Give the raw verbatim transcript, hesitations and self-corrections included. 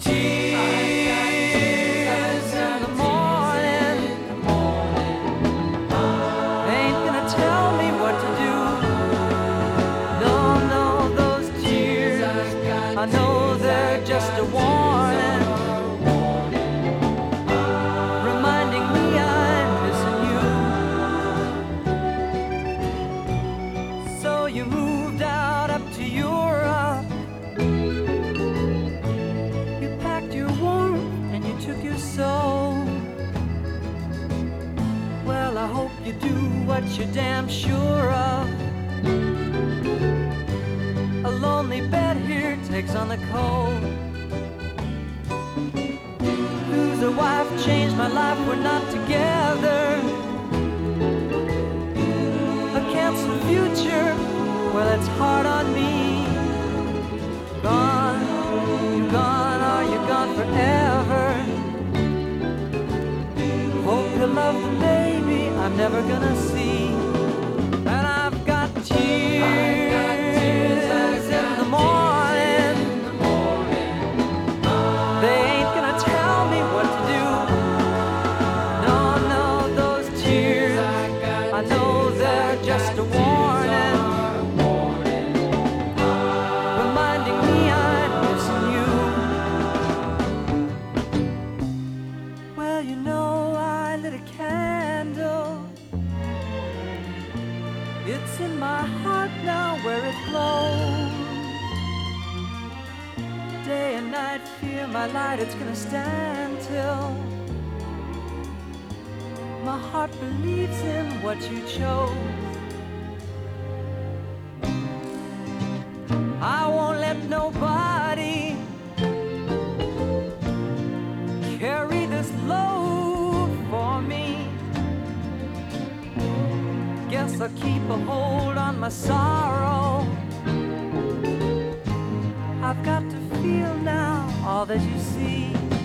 tears in the morning. Ain't gonna tell me what to do. No, no, those tears, I know they're just a warning, reminding me I'm missing you. So you moved out up to Europe. You packed your warmth and you took your soul. Well, I hope you do what you're damn sure of. A lonely bed here takes on the cold. Lose a wife, changed my life, we're not together. A canceled future, well, it's hard on me. Gone, you're gone, are you gone forever? Hope you love the baby I'm never gonna see. And I've got tears in the morning. They ain't gonna tell me what to do. No, no, those tears, I know they're just a warning, reminding me I'm missing you. Well, you know, I lit a candle. It's in my heart now where it glows. Day and night, fear my light, it's gonna stand till my heart believes in what you chose. I won't let nobody carry this load for me. Guess I'll keep a hold on my sorrow. I've got to feel now all that you see.